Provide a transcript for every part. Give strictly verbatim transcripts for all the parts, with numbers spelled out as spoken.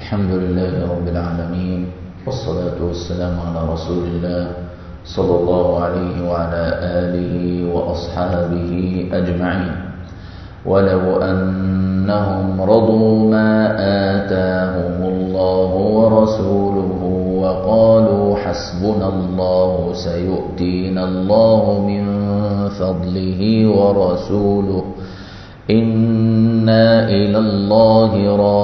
الحمد لله رب العالمين، والصلاة والسلام على رسول الله صلى الله عليه وعلى آله وأصحابه أجمعين. ولو أنهم رضوا ما آتاهم الله ورسوله وقالوا حسبنا الله سيؤتينا الله من فضله ورسوله إنا إلى الله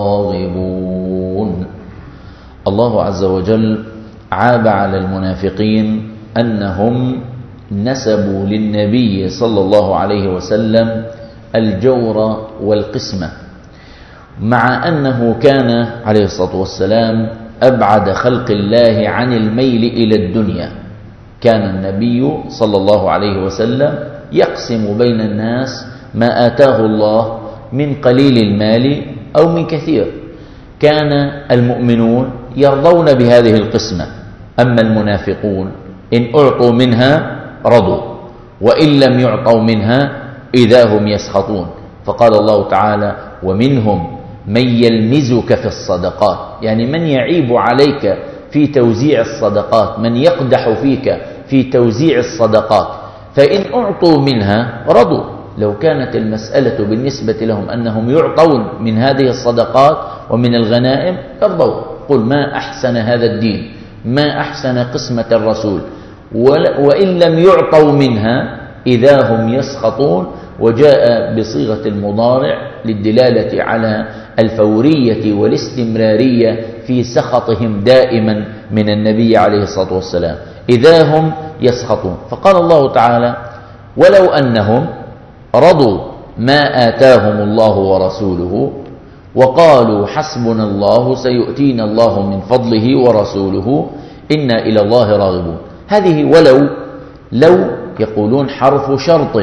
راغبون. الله عز وجل عاب على المنافقين أنهم نسبوا للنبي صلى الله عليه وسلم الجور والقسمة، مع أنه كان عليه الصلاة والسلام أبعد خلق الله عن الميل إلى الدنيا. كان النبي صلى الله عليه وسلم يقسم بين الناس ما آتاه الله من قليل المال أو من كثير. كان المؤمنون يرضون بهذه القسمة، أما المنافقون إن أعطوا منها رضوا، وإن لم يعطوا منها إذا هم يسخطون. فقال الله تعالى: ومنهم من يلمزك في الصدقات، يعني من يعيب عليك في توزيع الصدقات، من يقدح فيك في توزيع الصدقات، فإن أعطوا منها رضوا. لو كانت المسألة بالنسبة لهم أنهم يعطون من هذه الصدقات ومن الغنائم يرضوا. قل ما أحسن هذا الدين، ما أحسن قسمة الرسول، وإن لم يعطوا منها إذا هم يسخطون. وجاء بصيغة المضارع للدلالة على الفورية والاستمرارية في سخطهم دائما من النبي عليه الصلاة والسلام، إذا هم يسخطون. فقال الله تعالى: ولو أنهم رضوا ما آتاهم الله ورسوله وقالوا حسبنا الله سيؤتينا الله من فضله ورسوله إنا إلى الله راغبون. هذه ولو لو يقولون حرف شرط،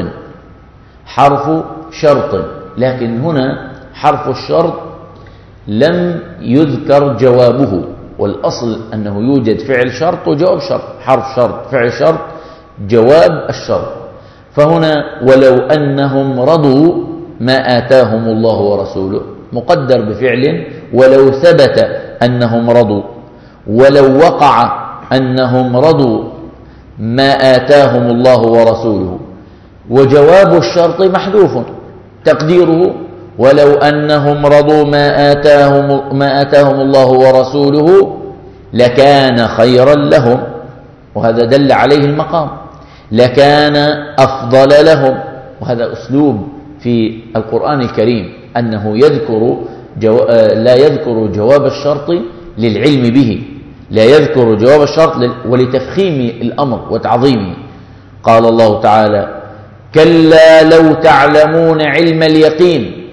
حرف شرط، لكن هنا حرف الشرط لم يذكر جوابه، والأصل أنه يوجد فعل شرط وجواب شرط. حرف شرط، فعل شرط، جواب الشرط. فهنا ولو أنهم رضوا ما آتاهم الله ورسوله مقدر بفعل ولو ثبت أنهم رضوا، ولو وقع أنهم رضوا ما آتاهم الله ورسوله، وجواب الشرط محذوف تقديره ولو أنهم رضوا ما آتاهم, ما آتاهم الله ورسوله لكان خيرا لهم، وهذا دل عليه المقام، لكان أفضل لهم. وهذا أسلوب في القرآن الكريم أنه يذكر جو... لا يذكر جواب الشرط للعلم به، لا يذكر جواب الشرط ولتفخيم الأمر وتعظيمه. قال الله تعالى: كلا لو تعلمون علم اليقين،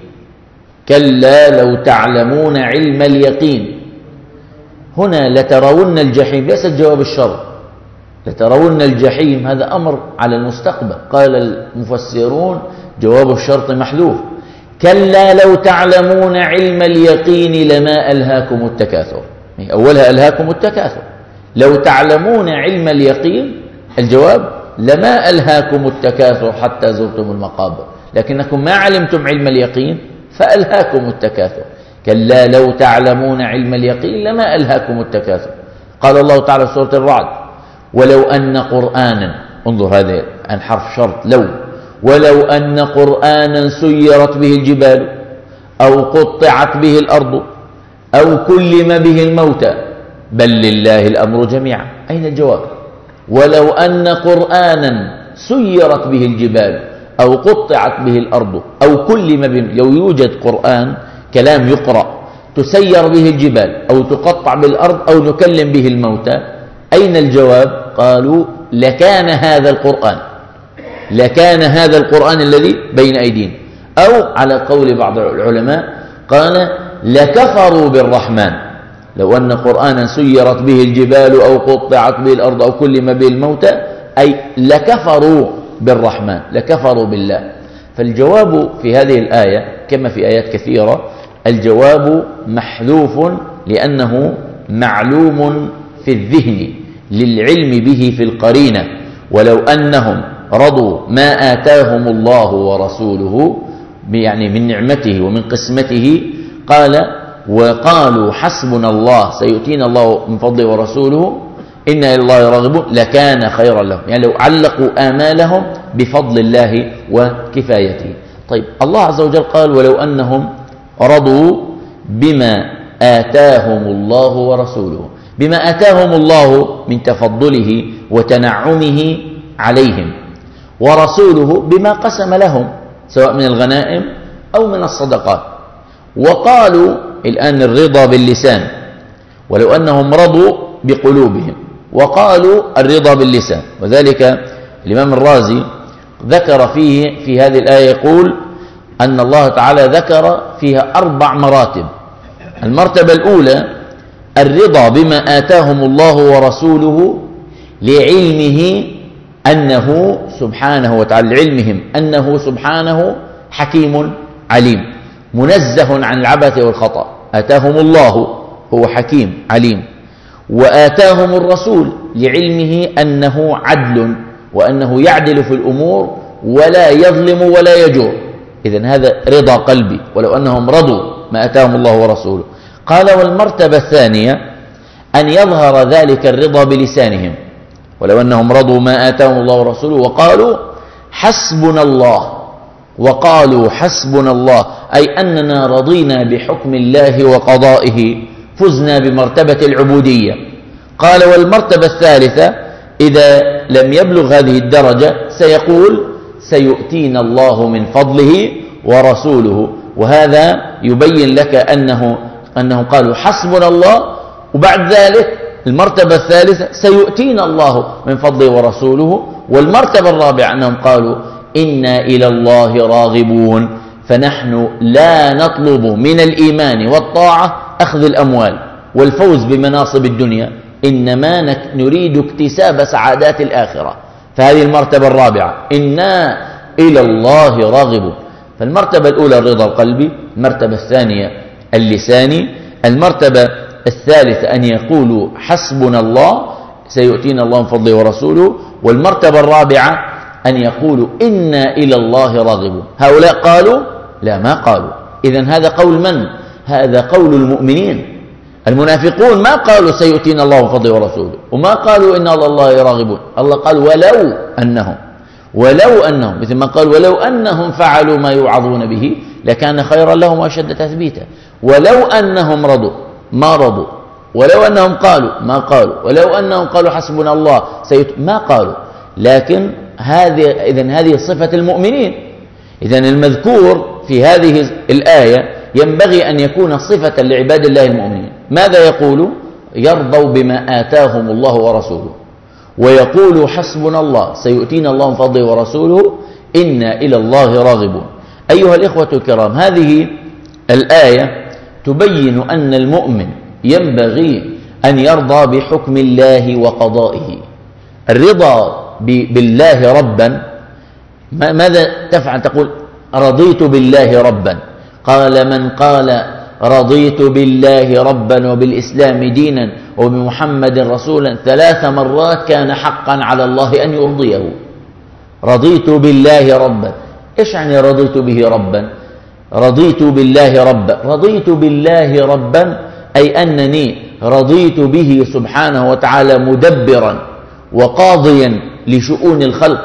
كلا لو تعلمون علم اليقين. هنا لترون الجحيم ليست جواب الشرط، لترون الجحيم هذا أمر على المستقبل. قال المفسرون جواب الشرط محذوف. كلا لو تعلمون علم اليقين لما ألهاكم التكاثر، أولها ألهاكم التكاثر. لو تعلمون علم اليقين الجواب لما ألهاكم التكاثر حتى زرتم المقابر، لكنكم ما علمتم علم اليقين فألهاكم التكاثر. كلا لو تعلمون علم اليقين لما ألهاكم التكاثر. قال الله تعالى في سورة الرعد: ولو أن قرآنا، انظر هذا عن حرف شرط لو، ولو أن قرآنا سيرت به الجبال أو قطعت به الأرض أو كلم به الموتى بل لله الأمر جميعا. أين الجواب؟ ولو أن قرآنا سيرت به الجبال أو قطعت به الأرض أو كلم به، لو يوجد قرآن كلام يقرأ تسير به الجبال أو تقطع بالأرض أو نكلم به الموتى، أين الجواب؟ قالوا لكان هذا القرآن، لكان هذا القرآن الذي بين أيدينا. أو على قول بعض العلماء قال لكفروا بالرحمن، لو أن قرآنا سيرت به الجبال أو قطعت به الأرض أو كلم به الموتى، أي لكفروا بالرحمن، لكفروا بالله. فالجواب في هذه الآية كما في آيات كثيرة الجواب محذوف لأنه معلوم في الذهن للعلم به في القرينة. ولو أنهم رضوا ما آتاهم الله ورسوله يعني من نعمته ومن قسمته، قال وقالوا حسبنا الله سيؤتينا الله من فضله ورسوله إنا إلى الله راغبون لكان خيرا لهم، يعني لو علقوا آمالهم بفضل الله وكفايته. طيب الله عز وجل قال ولو أنهم رضوا بما آتاهم الله ورسوله، بما آتاهم الله من تفضله وتنعمه عليهم، ورسوله بما قسم لهم سواء من الغنائم أو من الصدقات. وقالوا الآن الرضا باللسان، ولو أنهم رضوا بقلوبهم، وقالوا الرضا باللسان. وذلك الإمام الرازي ذكر فيه في هذه الآية يقول أن الله تعالى ذكر فيها أربع مراتب. المرتبة الأولى الرضا بما آتاهم الله ورسوله لعلمه أنه سبحانه وتعالى، لعلمهم أنه سبحانه حكيم عليم منزه عن العبث والخطأ. آتاهم الله هو حكيم عليم، وآتاهم الرسول لعلمه أنه عدل وأنه يعدل في الأمور ولا يظلم ولا يجور. إذن هذا رضا قلبي، ولو أنهم رضوا ما آتاهم الله ورسوله. قال والمرتبة الثانية أن يظهر ذلك الرضا بلسانهم، ولو أنهم رضوا ما آتاهم الله ورسوله وقالوا حسبنا الله، وقالوا حسبنا الله أي أننا رضينا بحكم الله وقضائه، فزنا بمرتبة العبودية. قال والمرتبة الثالثة إذا لم يبلغ هذه الدرجة سيقول سيؤتينا الله من فضله ورسوله. وهذا يبين لك أنه أنهم قالوا حسبنا الله، وبعد ذلك المرتبة الثالثة سيؤتينا الله من فضله ورسوله. والمرتبة الرابعة أنهم قالوا إنا إلى الله راغبون، فنحن لا نطلب من الإيمان والطاعة أخذ الأموال والفوز بمناصب الدنيا، إنما نريد اكتساب سعادات الآخرة. فهذه المرتبة الرابعة إنا إلى الله راغبون. فالمرتبة الأولى الرضا القلبي، المرتبة الثانية اللساني، المرتبة الثالثة أن يقولوا حسبنا الله سيؤتينا الله من فضله ورسوله، والمرتبة الرابعة أن يقولوا إنا إلى الله راغبون. هؤلاء قالوا لا ما قالوا. إذن هذا قول من؟ هذا قول المؤمنين. المنافقون ما قالوا سيؤتينا الله من فضله ورسوله، وما قالوا إنا على الله راغبون. الله قال ولو أنهم، ولو أنهم، مثل ما قال ولو أنهم فعلوا ما يوعظون به لكان خيرا لهم وأشد تثبيتا. ولو أنهم رضوا ما رضوا، ولو أنهم قالوا ما قالوا، ولو أنهم قالوا حسبنا الله سيؤت ما قالوا. لكن هذه إذن هذه صفة المؤمنين. إذن المذكور في هذه الآية ينبغي أن يكون صفة لعباد الله المؤمنين. ماذا يقول؟ يرضوا بما آتاهم الله ورسوله، ويقول حسبنا الله سيؤتينا الله من فضله ورسوله إنا إلى الله راغبون. أيها الإخوة الكرام، هذه الآية تبين أن المؤمن ينبغي أن يرضى بحكم الله وقضائه. الرضا بالله ربا، ماذا تفعل؟ تقول رضيت بالله ربا. قال من قال رضيت بالله ربا وبالإسلام دينا وبمحمد رسولا ثلاث مرات كان حقا على الله أن يرضيه. رضيت بالله ربا، إيش يعني رضيت به ربا؟ رضيت بالله ربا، رضيت بالله ربا أي أنني رضيت به سبحانه وتعالى مدبرا وقاضيا لشؤون الخلق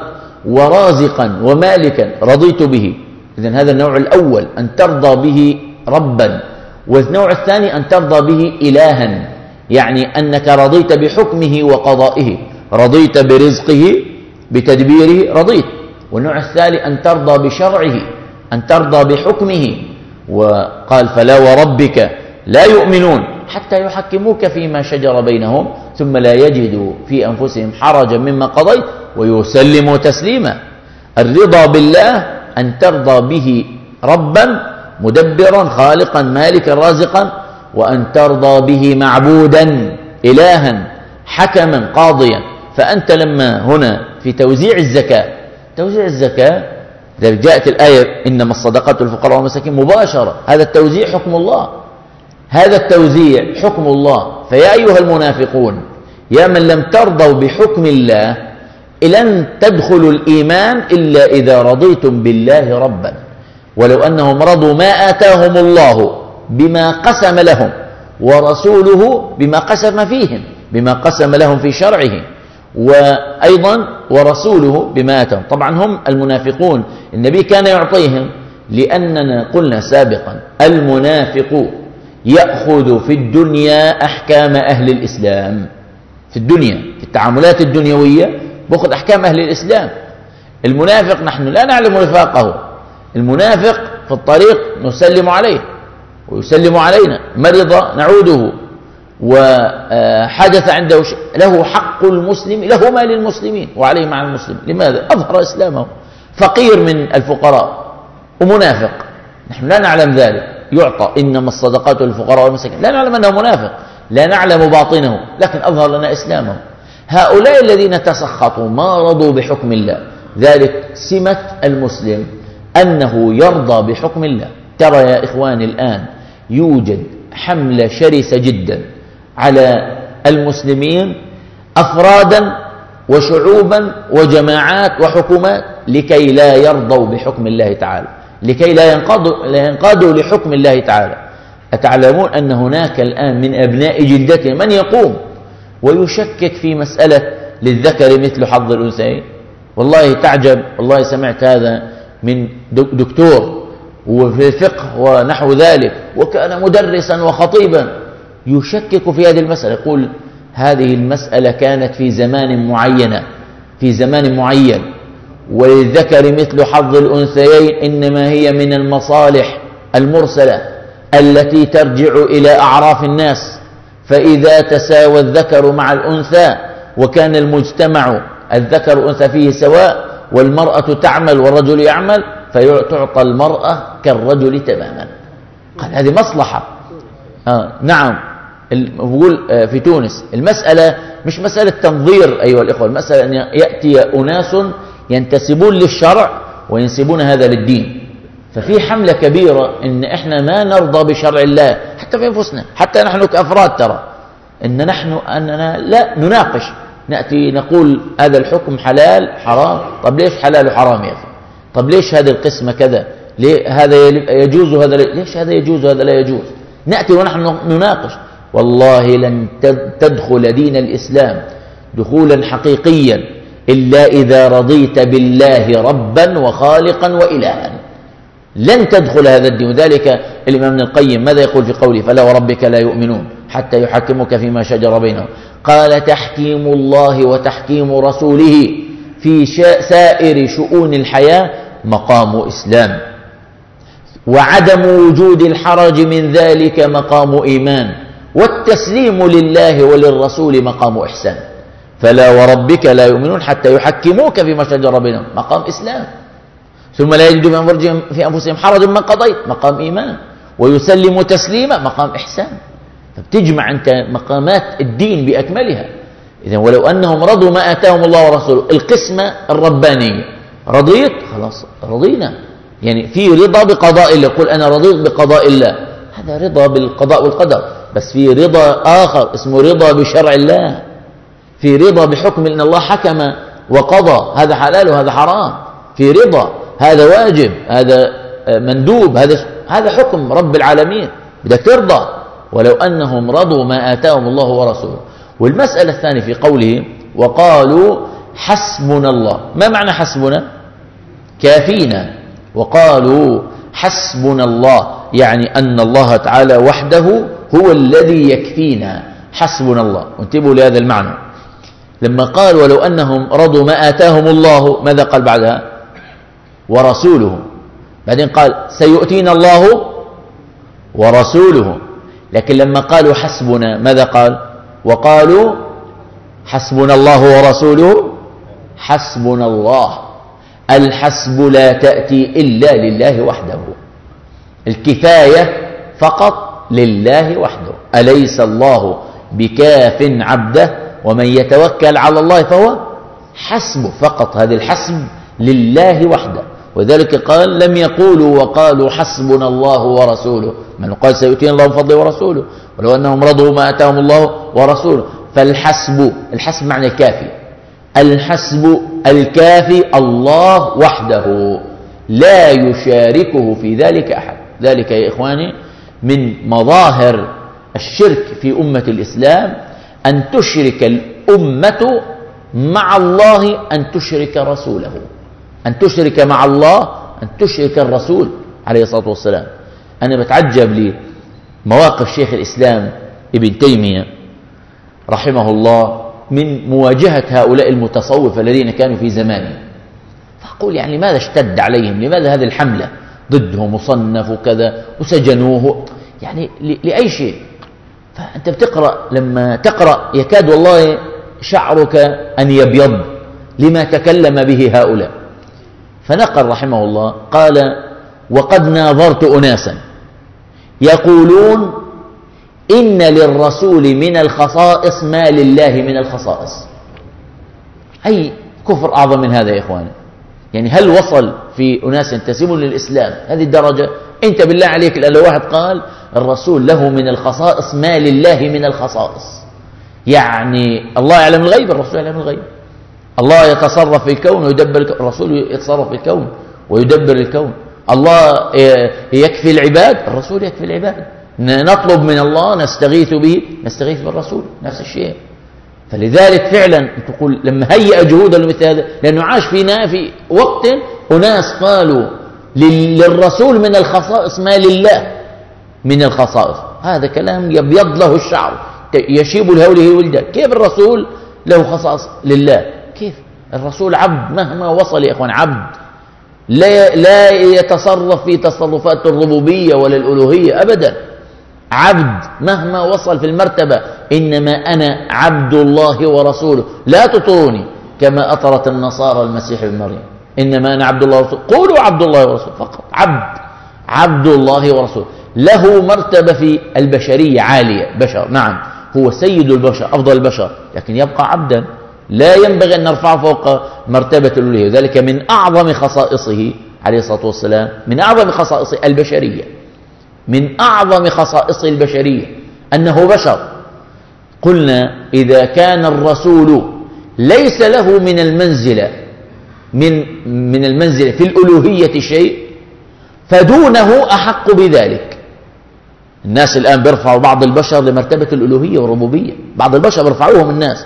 ورازقا ومالكا، رضيت به. إذن هذا النوع الأول أن ترضى به ربا. والنوع الثاني أن ترضى به إلها، يعني أنك رضيت بحكمه وقضائه، رضيت برزقه بتدبيره رضيت. والنوع الثالث أن ترضى بشرعه، أن ترضى بحكمه. وقال فلا وربك لا يؤمنون حتى يحكموك فيما شجر بينهم ثم لا يجدوا في أنفسهم حرجا مما قضيت ويسلموا تسليما. الرضا بالله أن ترضى به ربا مدبرا خالقا مالكا رازقا، وأن ترضى به معبودا إلها حكما قاضيا. فأنت لما هنا في توزيع الزكاة، توزيع الزكاة إذا جاءت الآية إنما الصدقات للفقراء والمساكين مباشرة، هذا التوزيع حكم الله، هذا التوزيع حكم الله. فيا أيها المنافقون يا من لم ترضوا بحكم الله لن تدخلوا الإيمان إلا إذا رضيتم بالله ربا. ولو أنهم رضوا ما آتاهم الله بما قسم لهم، ورسوله بما قسم فيهم، بما قسم لهم في شرعه، وأيضا ورسوله بما آتاهم. طبعا هم المنافقون النبي كان يعطيهم، لأننا قلنا سابقا المنافق يأخذ في الدنيا أحكام أهل الإسلام، في الدنيا في التعاملات الدنيوية بأخذ أحكام أهل الإسلام. المنافق نحن لا نعلم نفاقه، المنافق في الطريق نسلم عليه ويسلم علينا، مرض نعوده، وحدث عنده شيء له حق المسلم، له ما للمسلمين وعليه مع المسلم. لماذا؟ أظهر إسلامه، فقير من الفقراء ومنافق، نحن لا نعلم ذلك، يعطى إنما الصدقات للفقراء والمساكين، لا نعلم أنه منافق، لا نعلم باطنه، لكن أظهر لنا إسلامه. هؤلاء الذين تسخطوا ما رضوا بحكم الله، ذلك سمة المسلم أنه يرضى بحكم الله. ترى يا إخواني الآن يوجد حملة شرسة جدا على المسلمين، أفرادا وشعوبا وجماعات وحكومات، لكي لا يرضوا بحكم الله تعالى، لكي لا ينقادوا, لا ينقادوا لحكم الله تعالى. أتعلمون أن هناك الآن من أبناء جلدته من يقوم ويشكك في مسألة للذكر مثل حظ الأنثيين؟ والله تعجب، والله سمعت هذا من دكتور وفي الفقه ونحو ذلك، وكان مدرسا وخطيبا، يشكك في هذه المسألة، يقول هذه المسألة كانت في زمان معين في زمان معين وللذكر مثل حظ الأنثيين إنما هي من المصالح المرسلة التي ترجع إلى أعراف الناس، فإذا تساوى الذكر مع الأنثى وكان المجتمع الذكر والأنثى فيه سواء، والمرأة تعمل والرجل يعمل، فتعطى المرأة كالرجل تماما. قال هذه مصلحة. آه نعم، بقول في تونس المسألة مش مسألة تنظير أيها الإخوة، المسألة أن يأتي أناس ينتسبون للشرع وينسبون هذا للدين. ففي حملة كبيرة إن إحنا ما نرضى بشرع الله حتى في أنفسنا، حتى نحن كأفراد، ترى إن نحن أننا لا نناقش، نأتي نقول هذا الحكم حلال حرام، طب ليش حلال وحرام يا أخي؟ طب ليش هذه القسمة كذا؟ ليه هذا يجوز وهذا ليش هذا يجوز وهذا لا يجوز؟ نأتي ونحن نناقش. والله لن تدخل دين الإسلام دخولا حقيقيا إلا إذا رضيت بالله ربا وخالقا وإلها، لن تدخل هذا الدين. وذلك الإمام ابن القيم ماذا يقول في قوله فلا وربك لا يؤمنون حتى يحكموك فيما شجر بينهم؟ قال تحكيم الله وتحكيم رسوله في سائر شؤون الحياة مقام إسلام، وعدم وجود الحرج من ذلك مقام إيمان، والتسليم لله وللرسول مقام إحسان. فلا وربك لا يؤمنون حتى يحكموك فيما شجر بينهم مقام إسلام، ثم لا يجدوا في أنفسهم حرج من قضيت مقام إيمان، ويسلم تسليما مقام إحسان. فبتجمع أنت مقامات الدين بأكملها. إذن ولو أنهم رضوا ما آتاهم الله ورسوله، القسمة الربانية، رضيت خلاص رضينا، يعني في رضا بقضاء الله، يقول أنا رضيت بقضاء الله، هذا رضا بالقضاء والقدر، بس في رضا آخر اسمه رضا بشرع الله، في رضا بحكم إن الله حكم وقضى هذا حلال وهذا حرام، في رضا هذا واجب هذا مندوب، هذا هذا حكم رب العالمين، بدك ترضى. ولو أنهم رضوا ما آتاهم الله ورسوله. والمسألة الثانية في قوله وقالوا حسبنا الله، ما معنى حسبنا؟ كافينا. وقالوا حسبنا الله يعني أن الله تعالى وحده هو الذي يكفينا، حسبنا الله. وانتبهوا لهذا المعنى، لما قال ولو أنهم رضوا ما آتاهم الله ماذا قال بعدها؟ ورسوله. بعدين قال سيؤتينا الله ورسوله. لكن لما قالوا حسبنا ماذا قال؟ وقالوا حسبنا الله ورسوله. حسبنا الله، الحسب لا تأتي إلا لله وحده، الكفاية فقط لله وحده. أليس الله بكاف عبده ومن يتوكل على الله فهو حسبه، فقط هذه الحسب لله وحده. وذلك قال لم يقولوا وقالوا حسبنا الله ورسوله، من قال سيؤتينا الله بفضله ورسوله، ولو أنهم رضوا ما آتاهم الله ورسوله. فالحسب، الحسب معنى الكافي، الحسب الكافي الله وحده لا يشاركه في ذلك أحد. ذلك يا إخواني من مظاهر الشرك في أمة الإسلام أن تشرك الأمة مع الله، أن تشرك رسوله، أن تشرك مع الله، أن تشرك الرسول عليه الصلاة والسلام. أنا بتعجب لي مواقف شيخ الإسلام ابن تيمية رحمه الله من مواجهة هؤلاء المتصوفة الذين كانوا في زمانه. فأقول يعني لماذا اشتد عليهم؟ لماذا هذه الحملة ضدهم وصنفوا كذا وسجنوه؟ يعني لأي شيء؟ فأنت بتقرأ، لما تقرأ يكاد والله شعرك أن يبيض لما تكلم به هؤلاء. فنقل رحمه الله قال: وقد ناظرت أناسا يقولون إن للرسول من الخصائص ما لله من الخصائص. أي كفر أعظم من هذا يا إخواني؟ يعني هل وصل في أناس ينتسبون للإسلام هذه الدرجة؟ أنت بالله عليك الآن لو واحد قال الرسول له من الخصائص ما لله من الخصائص، يعني الله يعلم الغيب، الرسول يعلم الغيب، الله يتصرف في الكون ويدبر الكون، الرسول يتصرف في الكون ويدبر الكون، الله يكفي العباد، الرسول يكفي العباد، نطلب من الله نستغيث به نستغيث بالرسول، نفس الشيء. فلذلك فعلا تقول لما هيئ جهودا لمثل هذا، لأنه عاش فينا في وقت أناس قالوا للرسول من الخصائص ما لله من الخصائص. هذا كلام يبيض له الشعر، يشيب لهوله ولده. كيف الرسول له خصائص لله؟ كيف الرسول عبد مهما وصل يا إخوان، عبد لا, لا يتصرف في تصرفات الربوبية ولا الألوهية أبدا، عبد مهما وصل في المرتبة. إنما أنا عبد الله ورسوله لا تطروني كما أطرت النصارى المسيح ابن مريم، إنما أنا عبد الله ورسوله، قولوا عبد الله ورسوله فقط، عبد عبد الله ورسوله. له مرتبة في البشرية عالية، بشر نعم، هو سيد البشر أفضل البشر، لكن يبقى عبدا، لا ينبغي أن نرفعه فوق مرتبة الألوهية. وذلك من أعظم خصائصه عليه الصلاة والسلام، من أعظم خصائصه البشرية، من أعظم خصائصه البشرية أنه بشر. قلنا إذا كان الرسول ليس له من المنزلة من من المنزلة في الألوهية شيء، فدونه أحق بذلك. الناس الآن بيرفعوا بعض البشر لمرتبة الألوهية والربوبية، بعض البشر بيرفعوهم الناس،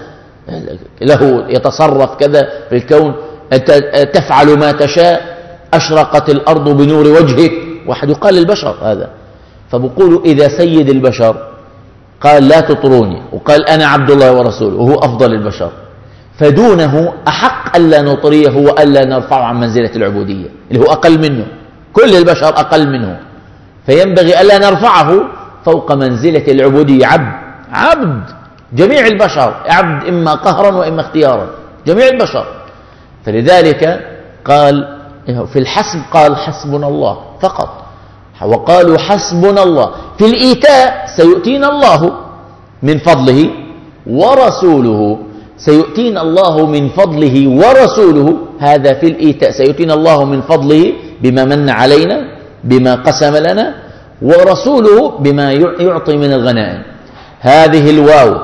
له يتصرف كذا في الكون، تفعل ما تشاء، أشرقت الأرض بنور وجهك، واحد يقال للبشر هذا. فبقولوا إذا سيد البشر قال لا تطروني، وقال أنا عبد الله ورسوله وهو أفضل البشر، فدونه أحق ألا نطريه وألا نرفعه عن منزلة العبودية اللي هو أقل منه، كل البشر أقل منه، فينبغي ألا نرفعه فوق منزلة العبودية. عبد عبد جميع البشر، عبد إما قهرا وإما اختيارا، جميع البشر. فلذلك قال في الحسب قال حسبنا الله فقط، وقالوا حسبنا الله. في الإيتاء سيؤتينا الله من فضله ورسوله، سيؤتينا الله من فضله ورسوله، هذا في الإيتاء، سيؤتينا الله من فضله بما من علينا بما قسم لنا، ورسوله بما يعطي من الغنائم. هذه الواو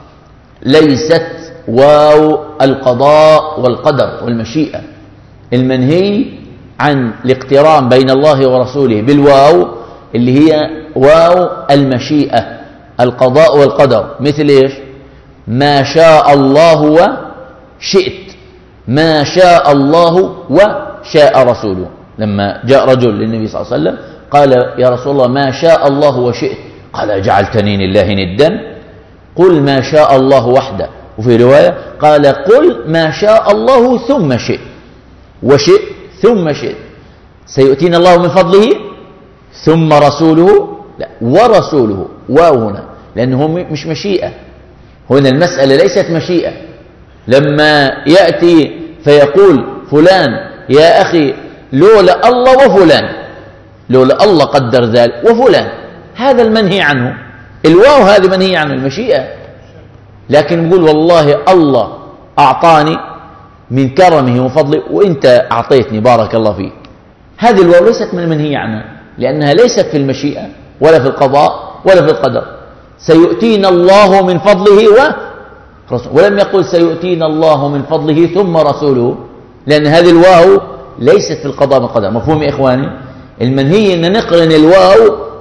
ليست واو القضاء والقدر والمشيئة، المنهي عن الاقتران بين الله ورسوله بالواو اللي هي واو المشيئة، القضاء والقدر. مثل إيش؟ ما شاء الله وشئت، ما شاء الله وشاء رسوله. لما جاء رجل للنبي صلى الله عليه وسلم قال يا رسول الله ما شاء الله وشئت، قال جعلتني لله ندا؟ قل ما شاء الله وحده. وفي رواية قال قل ما شاء الله ثم شئت، وشئت ثم شئت. سيؤتينا الله من فضله ثم رسوله، لا ورسوله، واو هنا لأنه مش مشيئة، هنا المسألة ليست مشيئة. لما يأتي فيقول فلان يا أخي لولا الله وفلان، لولا الله قدر ذلك وفلان، هذا المنهي عنه، الواو هذه منهي عنه المشيئة. لكن نقول والله الله أعطاني من كرمه وفضله وإنت أعطيتني بارك الله فيك، هذه الواو ليست من المنهي عنها، لأنها ليست في المشيئة ولا في القضاء ولا في القدر. سيؤتينا الله من فضله ورسوله، ولم يقل سيؤتينا الله من فضله ثم رسوله، لأن هذه الواو ليست في القضاء والقدر. مفهوم يا إخواني؟ المنهي أن نقرن الواو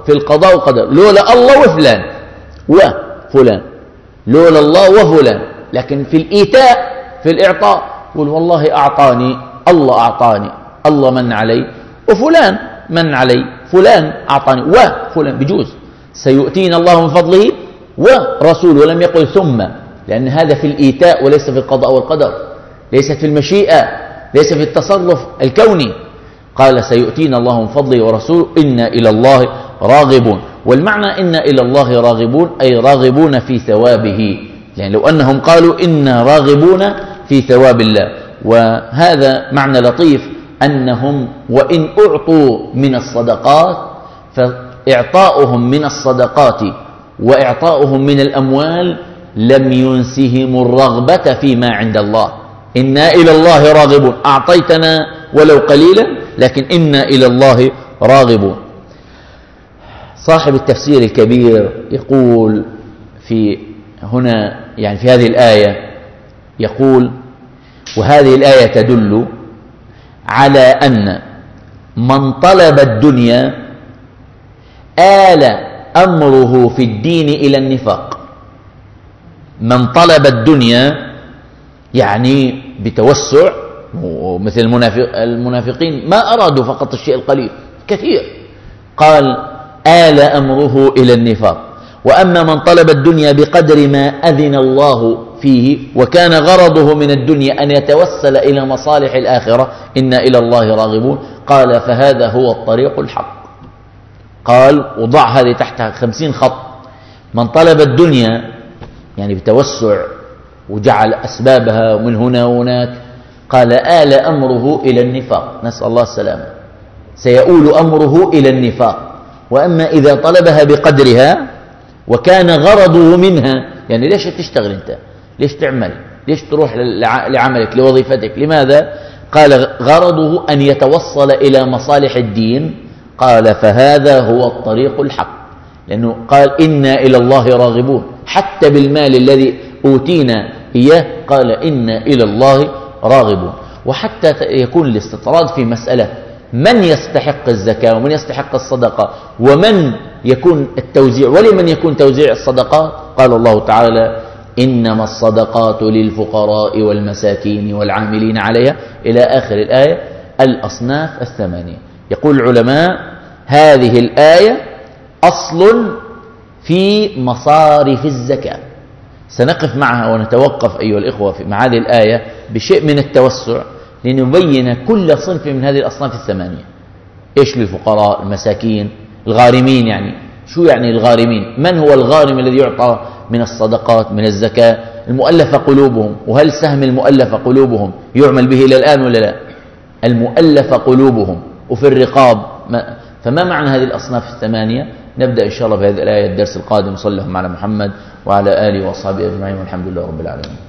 في القضاء والقدر، لولا الله وفلان وفلان، لولا الله وفلان. لكن في الإيتاء، في الإعطاء، قل والله أعطاني، الله أعطاني، الله من علي، وفلان من علي، فلان أعطاني وفلان، بجوز. سيؤتينا الله من فضله ورسول، ولم يقل ثم، لأن هذا في الإيتاء وليس في القضاء والقدر، ليس في المشيئة، ليس في التصرف الكوني. قال سيؤتينا الله من فضله ورسوله إنا إلى الله راغبون. والمعنى إنا إلى الله راغبون أي راغبون في ثوابه، يعني لو أنهم قالوا إنا راغبون في ثواب الله. وهذا معنى لطيف، أنهم وإن أعطوا من الصدقات فإعطاؤهم من الصدقات وإعطاؤهم من الأموال لم ينسهم الرغبة فيما عند الله. إنا إلى الله راغبون، أعطيتنا ولو قليلا لكن إنا إلى الله راغبون. صاحب التفسير الكبير يقول في هنا، يعني في هذه الآية، يقول وهذه الآية تدل على أن من طلب الدنيا آل أمره في الدين إلى النفاق. من طلب الدنيا يعني بتوسع، ومثل المنافق المنافقين ما أرادوا فقط الشيء القليل، كثير، قال آل أمره إلى النفاق. وأما من طلب الدنيا بقدر ما أذن الله فيه وكان غرضه من الدنيا أن يتوسل إلى مصالح الآخرة إنا إلى الله راغبون، قال فهذا هو الطريق الحق. قال وضع هذه تحتها خمسين خط. من طلب الدنيا يعني بتوسع وجعل أسبابها من هنا وهناك، قال آل أمره إلى النفاق، نسأل الله السلامة، سيؤول أمره إلى النفاق. وأما إذا طلبها بقدرها وكان غرضه منها، يعني ليش تشتغل أنت؟ ليش تعمل؟ ليش تروح لعملك لوظيفتك؟ لماذا؟ قال غرضه أن يتوصل إلى مصالح الدين، قال فهذا هو الطريق الحق. لأنه قال إنا إلى الله راغبون، حتى بالمال الذي أوتينا إياه قال إنا إلى الله راغبون. وحتى يكون الاستطراد في مسألة من يستحق الزكاة ومن يستحق الصدقة ومن يكون التوزيع ولمن يكون توزيع الصدقات، قال الله تعالى إنما الصدقات للفقراء والمساكين والعاملين عليها إلى آخر الآية، الأصناف الثمانية. يقول العلماء هذه الآية أصل في مصارف الزكاة. سنقف معها ونتوقف أيها الإخوة مع هذه الآية بشيء من التوسع لنبين كل صنف من هذه الأصناف الثمانية. إيش للفقراء، المساكين، الغارمين، يعني شو يعني الغارمين؟ من هو الغارم الذي يعطى من الصدقات من الزكاة؟ المؤلف قلوبهم، وهل سهم المؤلف قلوبهم يعمل به إلى الآن ولا لا؟ المؤلف قلوبهم، وفي الرقاب. فما معنى هذه الأصناف الثمانية؟ نبدأ إن شاء الله بهذه الآية الدرس القادم. صلى الله على محمد وعلى آله وأصحابه أجمعين والحمد لله رب العالمين.